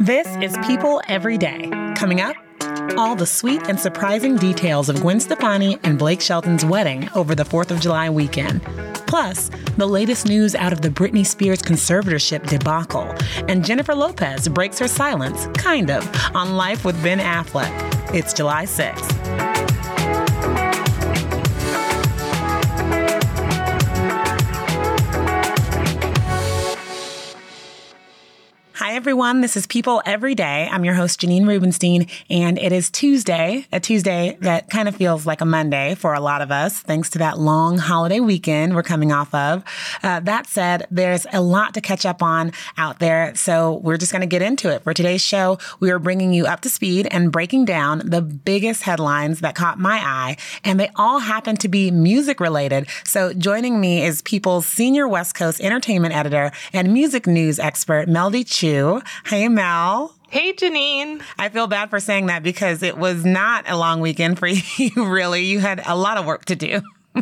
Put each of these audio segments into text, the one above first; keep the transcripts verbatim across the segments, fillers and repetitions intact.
This is People Every Day. Coming up, all the sweet and surprising details of Gwen Stefani and Blake Shelton's wedding over the fourth of July weekend. Plus, the latest news out of the Britney Spears conservatorship debacle. And Jennifer Lopez breaks her silence, kind of, on Life with Ben Affleck. It's July sixth. Hi, everyone. This is People Every Day. I'm your host, Janine Rubenstein, and it is Tuesday, a Tuesday that kind of feels like a Monday for a lot of us, thanks to that long holiday weekend we're coming off of. Uh, that said, there's a lot to catch up on out there, so we're just going to get into it. For today's show, we are bringing you up to speed and breaking down the biggest headlines that caught my eye, and they all happen to be music-related. So joining me is People's senior West Coast entertainment editor and music news expert, Melody Chu. Hey, Mel. Hey, Janine. I feel bad for saying that because it was not a long weekend for you, really. You had a lot of work to do.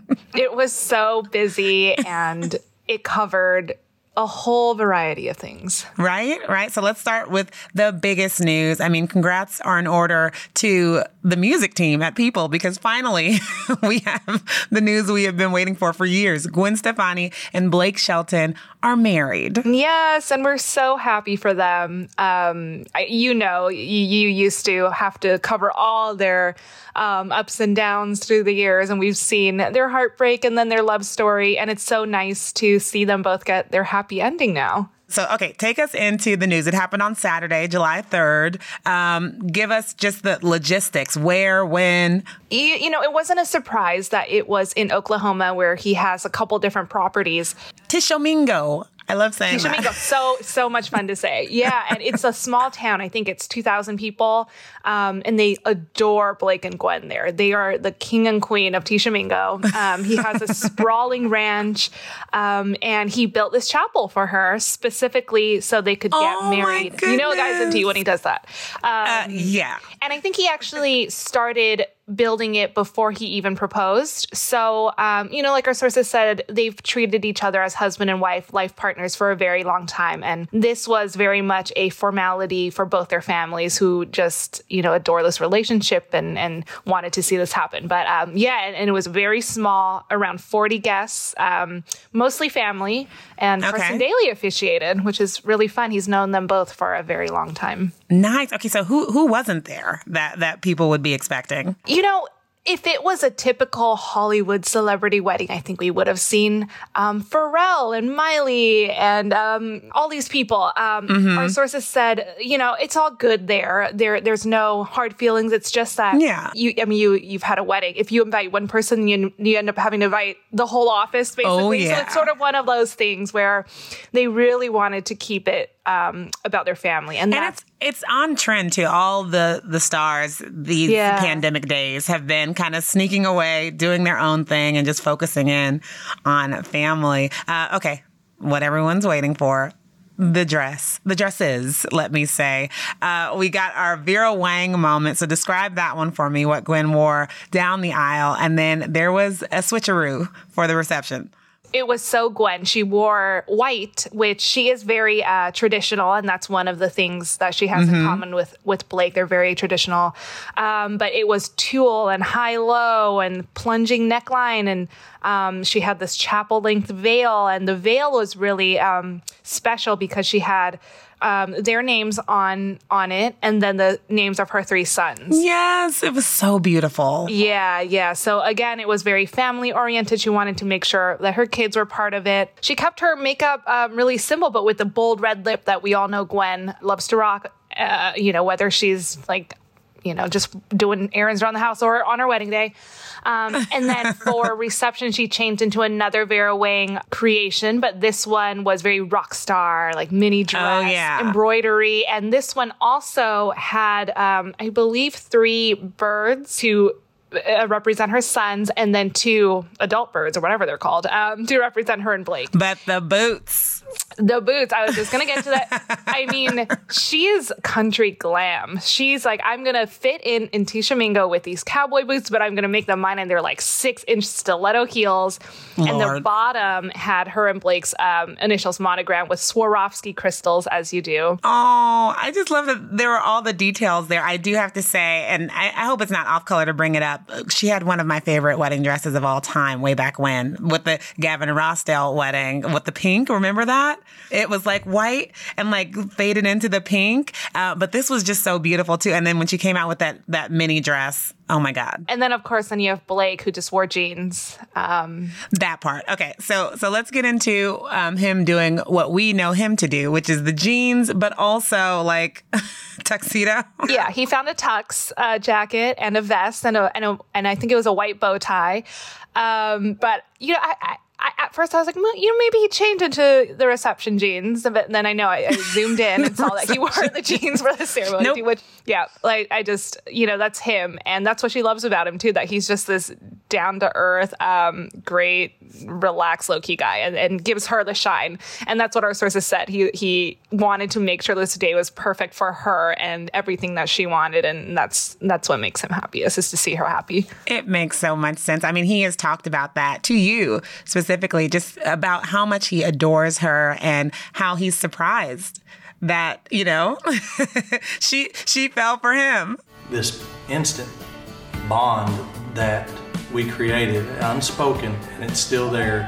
It was so busy and it covered a whole variety of things. Right, right. So let's start with the biggest news. I mean, congrats are in order to the music team at People because finally we have the news we have been waiting for for years. Gwen Stefani and Blake Shelton are married. Yes, and we're so happy for them. Um, I, you know, you, you used to have to cover all their um, ups and downs through the years, and we've seen their heartbreak and then their love story, and it's so nice to see them both get their happy ending now. So, okay, take us into the news. It happened on Saturday, July third. Um, give us just the logistics. Where, when? You, you know, it wasn't a surprise that it was in Oklahoma where he has a couple different properties. Tishomingo. I love saying Tishomingo. that. So, so much fun to say. Yeah. And it's a small town. I think it's two thousand people. Um, and they adore Blake and Gwen there. They are the king and queen of Tishomingo. Um, he has a sprawling ranch. Um, and he built this chapel for her specifically so they could get oh married. You know, a guy's into you when he does that. Um, uh, yeah. And I think he actually started building it before he even proposed. So, um, you know, like our sources said, they've treated each other as husband and wife, life partners for a very long time. And this was very much a formality for both their families who just, you know, adore this relationship and, and wanted to see this happen. But um, yeah, and, and it was very small, around forty guests, um, mostly family. And okay. Carson Daly officiated, which is really fun. He's known them both for a very long time. Nice. Okay, so who who wasn't there that, that people would be expecting? You know, if it was a typical Hollywood celebrity wedding, I think we would have seen um, Pharrell and Miley and um, all these people. Um, mm-hmm. Our sources said, you know, it's all good there. There, there's no hard feelings. It's just that, yeah. you, I mean, you you've had a wedding. If you invite one person, you you end up having to invite the whole office, basically. Oh, yeah. So it's sort of one of those things where they really wanted to keep it um, about their family, and, and that's. It's, it's on trend too. All the, the stars these yeah. pandemic days have been kind of sneaking away, doing their own thing and just focusing in on family. Uh, okay, what everyone's waiting for. The dress, the dresses, let me say. Uh, we got our Vera Wang moment. So describe that one for me, what Gwen wore down the aisle. And then there was a switcheroo for the reception. It was so Gwen. She wore white, which she is very uh, traditional, and that's one of the things that she has mm-hmm. in common with, with Blake. They're very traditional. Um, but it was tulle and high-low and plunging neckline, and um, she had this chapel-length veil, and the veil was really um, special because she had Um, their names on on it, and then the names of her three sons. Yes, it was so beautiful. Yeah, yeah. So again, it was very family oriented. She wanted to make sure that her kids were part of it. She kept her makeup um, really simple, but with the bold red lip that we all know Gwen loves to rock. Uh, you know, whether she's like, you know, just doing errands around the house or on her wedding day. Um, and then for reception, she changed into another Vera Wang creation, but this one was very rock star, like mini dress, oh, yeah. embroidery. And this one also had, um, I believe, three birds to uh, represent her sons, and then two adult birds or whatever they're called um, to represent her and Blake. But the boots. The boots. I was just going to get to that. I mean, she is country glam. She's like, I'm going to fit in in Tisha Mingo with these cowboy boots, but I'm going to make them mine. And they're like six inch stiletto heels. Lord. And the bottom had her and Blake's um, initials monogram with Swarovski crystals, as you do. Oh, I just love that there were all the details there. I do have to say, and I, I hope it's not off color to bring it up. She had one of my favorite wedding dresses of all time way back when with the Gavin Rossdale wedding with the pink. Remember that? It was like white and like faded into the pink. Uh, but this was just so beautiful too. And then when she came out with that that mini dress, oh my God. And then of course, then you have Blake who just wore jeans. Um, that part. Okay. So, so let's get into um, him doing what we know him to do, which is the jeans, but also like tuxedo. Yeah. He found a tux uh, jacket and a vest and a, and a, and I think it was a white bow tie. Um, but you know, I, I I, at first I was like, well, you know, maybe he changed into the reception jeans. But then I know I, I zoomed in and saw that he wore the jeans for the ceremony. Nope. Which, yeah, like I just, you know, that's him. And that's what she loves about him, too, that he's just this down to earth, um, great, relaxed, low key guy and, and gives her the shine. And that's what our sources said. He, he wanted to make sure this day was perfect for her and everything that she wanted. And that's, that's what makes him happiest, is to see her happy. It makes so much sense. I mean, he has talked about that to you specifically. Specifically, just about how much he adores her and how he's surprised that, you know, she she fell for him. This instant bond that we created, unspoken, and it's still there,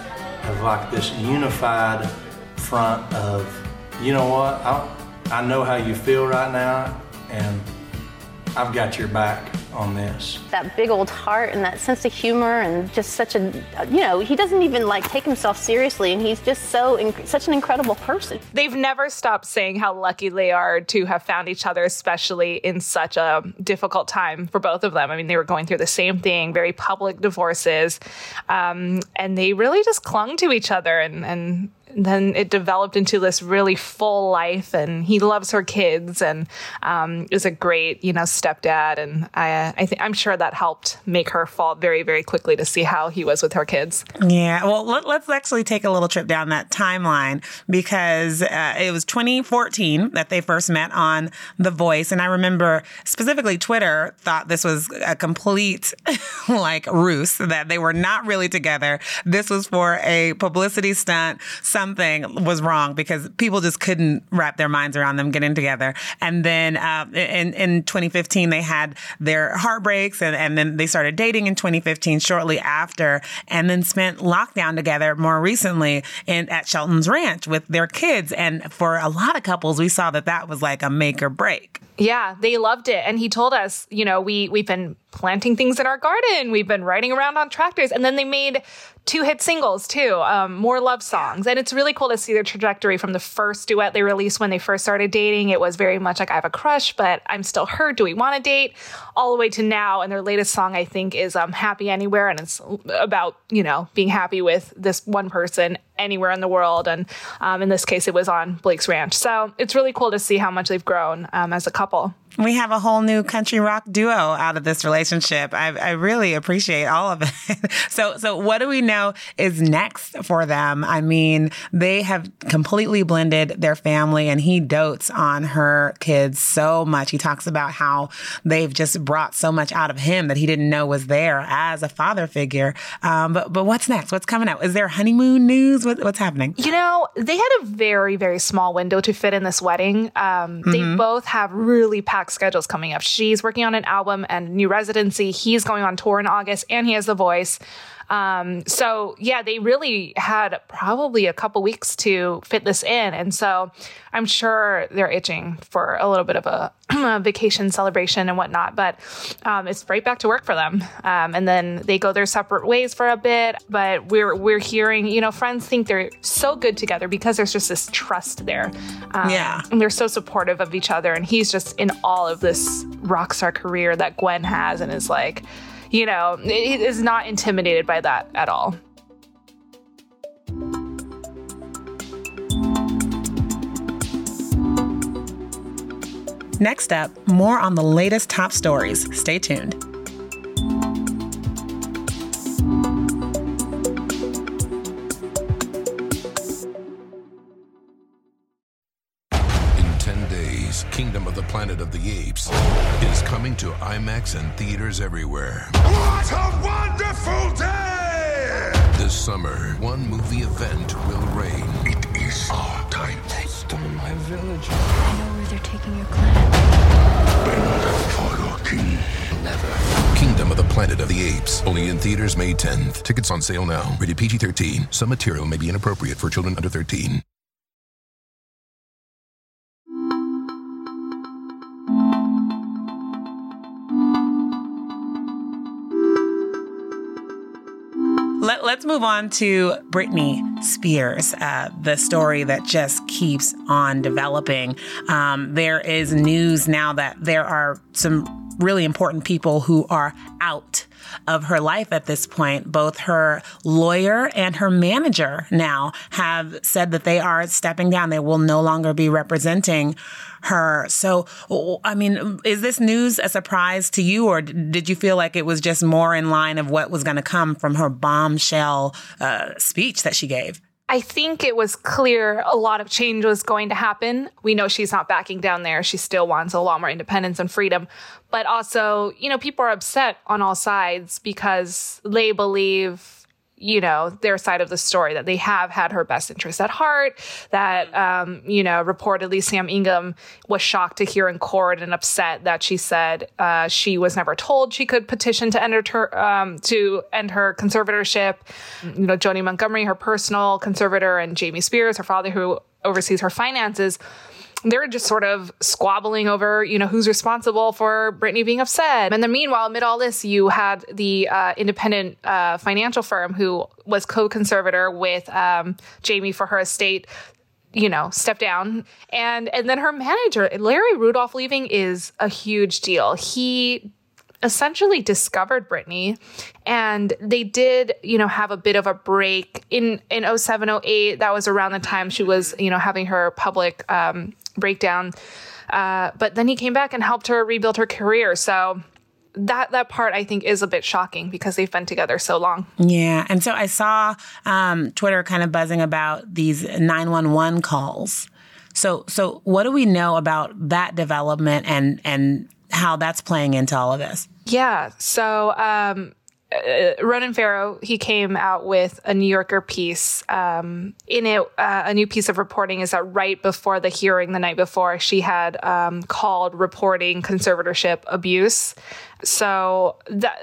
of like this unified front of, you know what, I, I know how you feel right now, and I've got your back on this. That big old heart and that sense of humor and just such a, you know, he doesn't even like take himself seriously, and he's just so, inc- such an incredible person. They've never stopped saying how lucky they are to have found each other, especially in such a difficult time for both of them. I mean, they were going through the same thing, very public divorces, um, and they really just clung to each other, and, and then it developed into this really full life, and he loves her kids and um, is a great, you know, stepdad. And I, I think I'm sure that helped make her fall very, very quickly to see how he was with her kids. Yeah. Well, let, let's actually take a little trip down that timeline, because uh, it was twenty fourteen that they first met on The Voice. And I remember specifically Twitter thought this was a complete like ruse, that they were not really together. This was for a publicity stunt. Something was wrong because people just couldn't wrap their minds around them getting together. And then uh, in, in twenty fifteen, they had their heartbreaks, and, and then they started dating in twenty fifteen shortly after, and then spent lockdown together more recently in at Shelton's Ranch with their kids. And for a lot of couples, we saw that that was like a make or break. Yeah, they loved it. And he told us, you know, we, we've been planting things in our garden. We've been riding around on tractors. And then they made two hit singles, too, um, more love songs. And it's really cool to see their trajectory from the first duet they released when they first started dating. It was very much like, I have a crush, but I'm still hurt. Do we want to date? All the way to now. And their latest song, I think, is um, Happy Anywhere. And it's about, you know, being happy with this one person anywhere in the world. And um, in this case, it was on Blake's ranch. So it's really cool to see how much they've grown um, as a couple. We have a whole new country rock duo out of this relationship. I, I really appreciate all of it. So, so what do we know is next for them? I mean, they have completely blended their family, and he dotes on her kids so much. He talks about how they've just brought so much out of him that he didn't know was there as a father figure. Um, but, but what's next? What's coming out? Is there honeymoon news? What, what's happening? You know, they had a very, very small window to fit in this wedding. Um, mm-hmm. They both have really packed schedules coming up. She's working on an album and new residency. He's going on tour in August, and he has The Voice. Um, so yeah, they really had probably a couple weeks to fit this in. And so I'm sure they're itching for a little bit of a, a vacation celebration and whatnot, but, um, it's right back to work for them. Um, and then they go their separate ways for a bit, but we're, we're hearing, you know, friends think they're so good together because there's just this trust there. Um, yeah. And they're so supportive of each other. And he's just in all of this rock star career that Gwen has, and is like, you know, it is not intimidated by that at all. Next up, more on the latest top stories. Stay tuned. ten days, Kingdom of the Planet of the Apes is coming to IMAX and theaters everywhere. What a wonderful day! This summer, one movie event will reign. It is our time. They stole my village. I know where they're taking your clan. Bend for your king. Never. Kingdom of the Planet of the Apes. Only in theaters May tenth. Tickets on sale now. Rated P G thirteen. Some material may be inappropriate for children under thirteen. Let, let's move on to Britney Spears, uh, the story that just keeps on developing. Um, there is news now that there are some really important people who are out of her life at this point. Both her lawyer and her manager now have said that they are stepping down. They will no longer be representing her. So, I mean, is this news a surprise to you, or did you feel like it was just more in line of what was going to come from her bombshell uh, speech that she gave? I think it was clear a lot of change was going to happen. We know she's not backing down there. She still wants a lot more independence and freedom. But also, you know, people are upset on all sides because they believe, you know, their side of the story, that they have had her best interest at heart, that, um, you know, reportedly Sam Ingham was shocked to hear in court and upset that she said uh, she was never told she could petition to end her, um, to end her conservatorship. You know, Joni Montgomery, her personal conservator, and Jamie Spears, her father, who oversees her finances, they're just sort of squabbling over, you know, who's responsible for Britney being upset. And then meanwhile, amid all this, you had the uh, independent uh, financial firm who was co-conservator with um, Jamie for her estate, you know, step down. And, and then her manager, Larry Rudolph, leaving is a huge deal. He essentially discovered Britney, and they did, you know, have a bit of a break in, in oh seven, oh eight. That was around the time she was, you know, having her public um, breakdown. Uh, but then he came back and helped her rebuild her career. So that, that part I think is a bit shocking because they've been together so long. Yeah. And so I saw um, Twitter kind of buzzing about these nine one one calls. So, so what do we know about that development and, and how that's playing into all of this? Yeah. So, um, Uh, Ronan Farrow, he came out with a New Yorker piece. Um, in it, uh, a new piece of reporting is that right before the hearing, the night before, she had um, called reporting conservatorship abuse. So, that,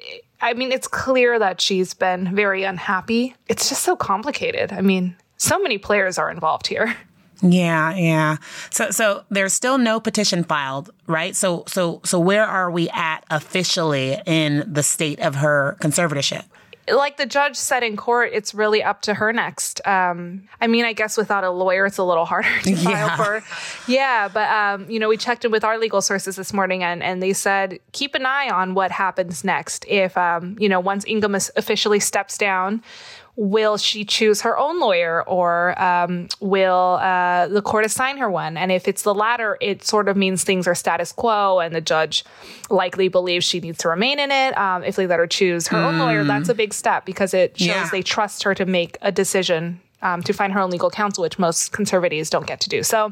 I mean, it's clear that she's been very unhappy. It's just so complicated. I mean, so many players are involved here. Yeah, yeah. So, so there's still no petition filed, right? So, so, so where are we at officially in the state of her conservatorship? Like the judge said in court, it's really up to her next. Um, I mean, I guess without a lawyer, it's a little harder to file Yeah. for. Yeah, but, um, you know, we checked in with our legal sources this morning, and, and they said, keep an eye on what happens next. If, um, you know, once Ingham officially steps down, will she choose her own lawyer, or um, will uh, the court assign her one? And if it's the latter, it sort of means things are status quo, and the judge likely believes she needs to remain in it. Um, if they let her choose her mm. own lawyer, that's a big step because it shows Yeah. they trust her to make a decision um, to find her own legal counsel, which most conservatives don't get to do. So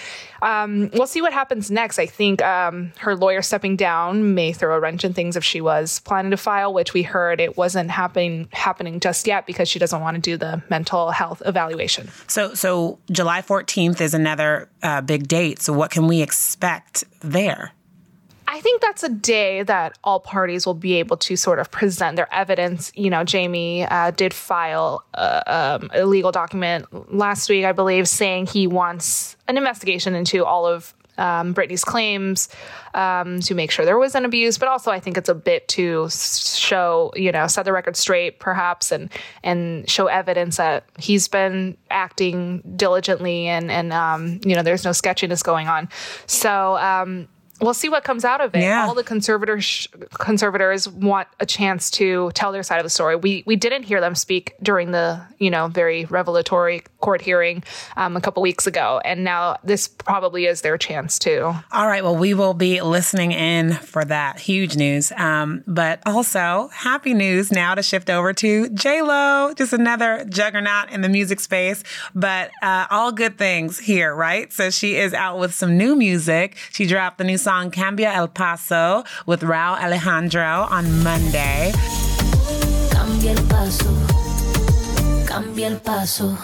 Um, we'll see what happens next. I think um, her lawyer stepping down may throw a wrench in things if she was planning to file, which we heard it wasn't happening happening just yet because she doesn't want to do the mental health evaluation. So, so July fourteenth is another uh, big date. So what can we expect there? I think that's a day that all parties will be able to sort of present their evidence. You know, Jamie uh, did file a, um, a legal document last week, I believe, saying he wants an investigation into all of um, Britney's claims um, to make sure there was an abuse. But also, I think it's a bit to show, you know, set the record straight, perhaps, and and show evidence that he's been acting diligently and, and um, you know, there's no sketchiness going on. So, um we'll see what comes out of it. Yeah. All the conservators conservators want a chance to tell their side of the story. We we didn't hear them speak during the, you know, very revelatory court hearing um, a couple weeks ago. And now this probably is their chance to. All right. Well, we will be listening in for that. Huge news. Um, but also happy news now to shift over to J-Lo, just another juggernaut in the music space, but uh, all good things here, right? So she is out with some new music. She dropped the new song Cambia El Paso with Rauw Alejandro on Monday. Cambia el paso, cambia el paso,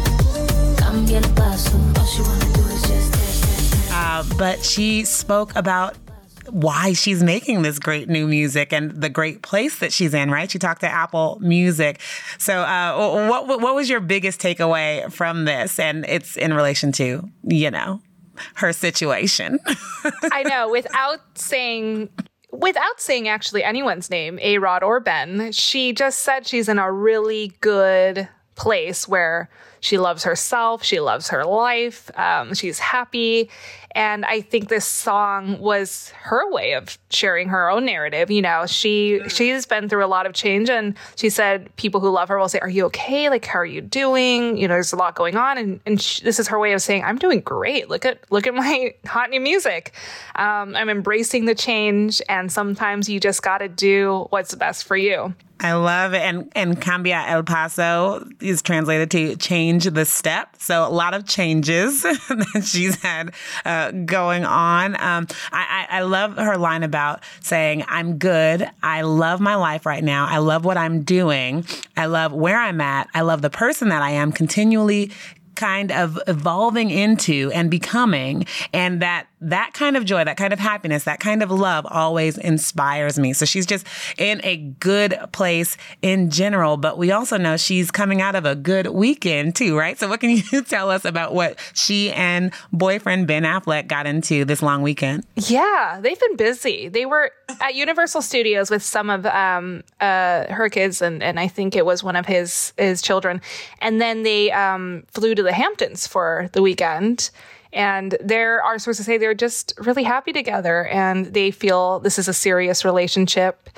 cambia el paso. All she wanna do is just dance, dance, dance. Uh, but she spoke about why she's making this great new music and the great place that she's in, right? She talked to Apple Music. So uh, what what was your biggest takeaway from this? And it's in relation to, you know, her situation. I know, without saying, without saying actually anyone's name, A-Rod or Ben, she just said she's in a really good place where she loves herself, she loves her life, um, she's happy. And I think this song was her way of sharing her own narrative. You know, she she's been through a lot of change, and she said people who love her will say, "Are you okay? Like, how are you doing? You know, there's a lot going on." And and she, this is her way of saying, "I'm doing great. Look at look at my hot new music. Um, I'm embracing the change, and sometimes you just got to do what's best for you." I love it. And, and Cambia El Paso is translated to change the step. So a lot of changes that she's had uh, going on. Um, I, I, I love her line about saying, I'm good. I love my life right now. I love what I'm doing. I love where I'm at. I love the person that I am continually kind of evolving into and becoming. And that that kind of joy, that kind of happiness, that kind of love always inspires me. So she's just in a good place in general. But we also know she's coming out of a good weekend too, right? So what can you tell us about what she and boyfriend Ben Affleck got into this long weekend? Yeah, they've been busy. They were at Universal Studios with some of um, uh, her kids, and, and I think it was one of his his children. And then they um, flew to the Hamptons for the weekend. And there are sources say they're just really happy together, and they feel this is a serious relationship.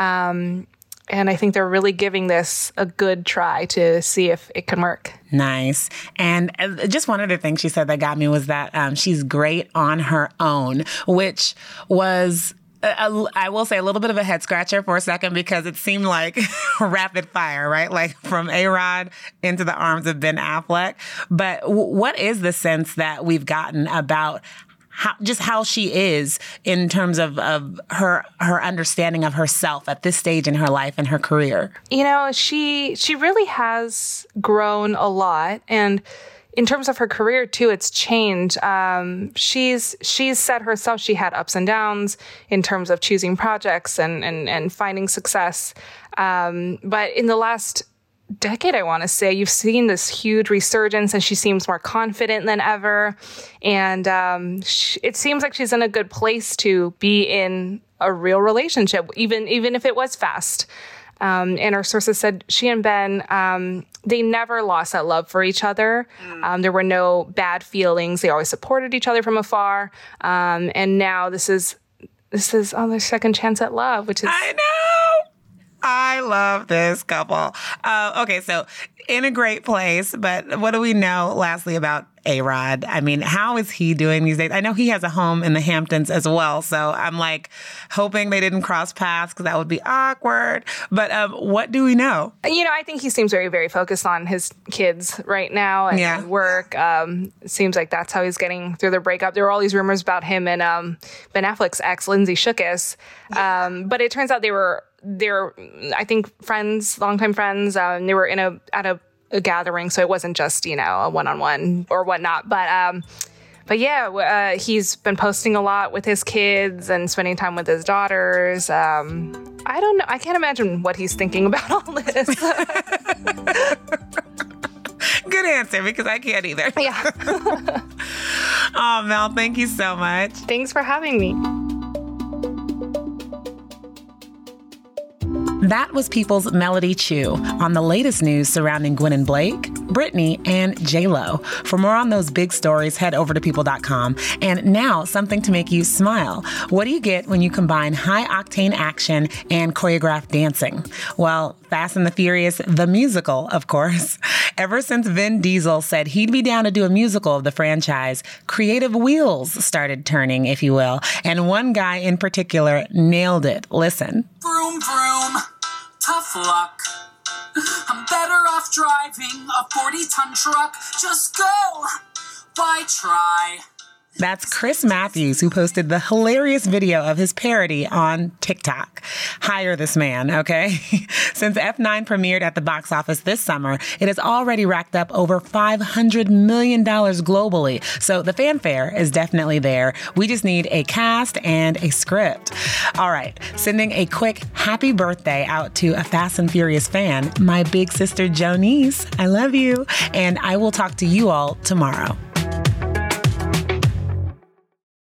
Um, and I think they're really giving this a good try to see if it can work. Nice. And just one other thing she said that got me was that um, she's great on her own, which was... A, I will say a little bit of a head scratcher for a second, because it seemed like rapid fire, right? Like from A-Rod into the arms of Ben Affleck. But w- what is the sense that we've gotten about how, just how she is in terms of, of her her understanding of herself at this stage in her life and her career? You know, she she really has grown a lot, and in terms of her career too, it's changed. Um, she's she's said herself she had ups and downs in terms of choosing projects and and, and finding success. Um, but in the last decade, I want to say, you've seen this huge resurgence, and she seems more confident than ever. And um, she, it seems like she's in a good place to be in a real relationship, even even if it was fast. Um, and our sources said she and Ben, um, they never lost that love for each other. Um, there were no bad feelings. They always supported each other from afar. Um, and now this is this is oh, their second chance at love, which is... I know! I love this couple. Uh, okay, so in a great place, but what do we know, lastly, about A-Rod? I mean, how is he doing these days? I know he has a home in the Hamptons as well, so I'm like hoping they didn't cross paths, because that would be awkward. But um, what do we know? You know, I think he seems very, very focused on his kids right now and yeah. work. Um, it seems like that's how he's getting through the breakup. There were all these rumors about him and um, Ben Affleck's ex, Lindsay Shookus. Um, but it turns out they were, they're, I think, friends, longtime friends. Um, they were in a at a a gathering, so it wasn't just, you know, a one-on-one or whatnot. But um, but yeah, uh, he's been posting a lot with his kids and spending time with his daughters. Um, I don't know. I can't imagine what he's thinking about all this. Good answer, because I can't either. Yeah. Oh, Mel, thank you so much. Thanks for having me. That was People's Melody Chu on the latest news surrounding Gwen and Blake, Britney, and J-Lo. For more on those big stories, head over to people dot com. And now, something to make you smile. What do you get when you combine high-octane action and choreographed dancing? Well, Fast and the Furious, the musical, of course. Ever since Vin Diesel said he'd be down to do a musical of the franchise, creative wheels started turning, if you will. And one guy in particular nailed it. Listen. Vroom, vroom. Tough luck. I'm better off driving a forty-ton truck. Just go. Why try? That's Chris Matthews, who posted the hilarious video of his parody on TikTok. Hire this man, okay? Since F nine premiered at the box office this summer, it has already racked up over five hundred million dollars globally. So the fanfare is definitely there. We just need a cast and a script. All right, sending a quick happy birthday out to a Fast and Furious fan, my big sister Jonice. I love you. And I will talk to you all tomorrow.